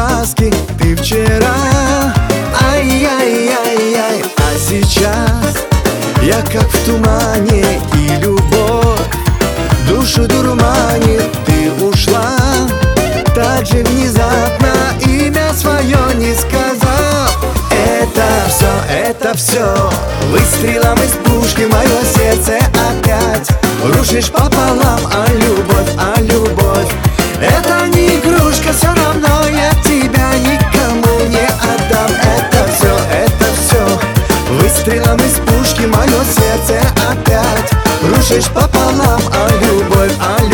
ласки ты вчера. Ай-яй-яй-яй, а сейчас я как в тумане, и любовь душу дурманит. Ты ушла так же внезапно, имя свое не сказав. Это все выстрелом из пушки мое сердце опять рушишь пополам. А любовь это не игрушка, все равно я тебя никому не отдам. Это все выстрелом из пушки мое сердце опять рушишь пополам. А любовь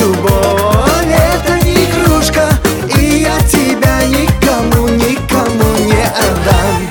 это не игрушка, и я тебя никому не отдам.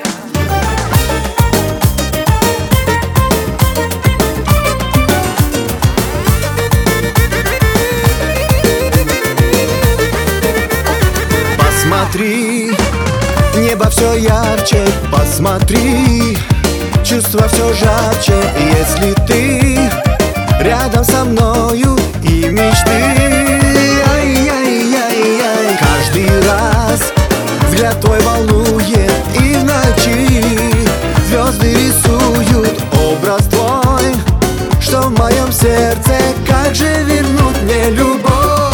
Посмотри, небо все ярче, посмотри, чувства все жарче, если ты рядом со мною и мечты. Ай-яй-яй-яй, каждый раз взгляд твой волнует, и в ночи звезды рисуют образ твой, что в моем сердце. Как же вернуть мне любовь?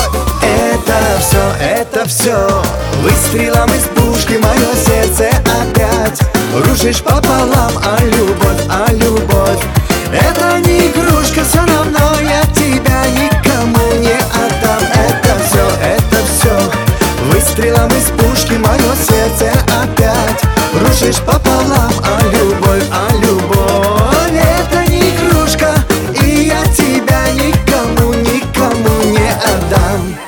Это все выстрелом из пушки мое сердце опять рушишь пополам. А любовь это не игрушка, все равно я тебя никому не отдам. Это все выстрелом из пушки мое сердце опять рушишь пополам. А любовь это не игрушка, и я тебя никому не отдам.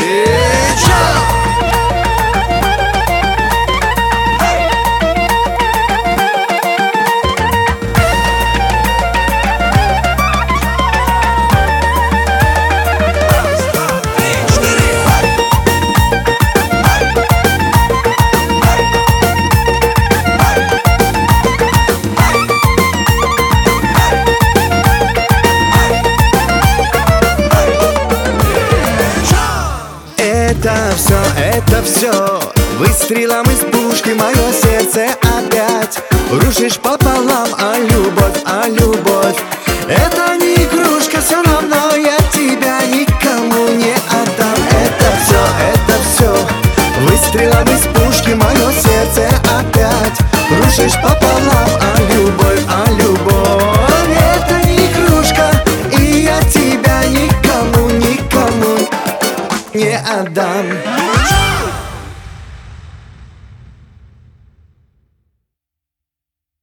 Это все выстрелом из пушки мое сердце опять рушишь пополам. А любовь это не игрушка, все равно я тебя никому не отдам. Это все выстрелом из пушки мое сердце опять рушишь пополам. А любовь это не игрушка, и я тебя никому не отдам.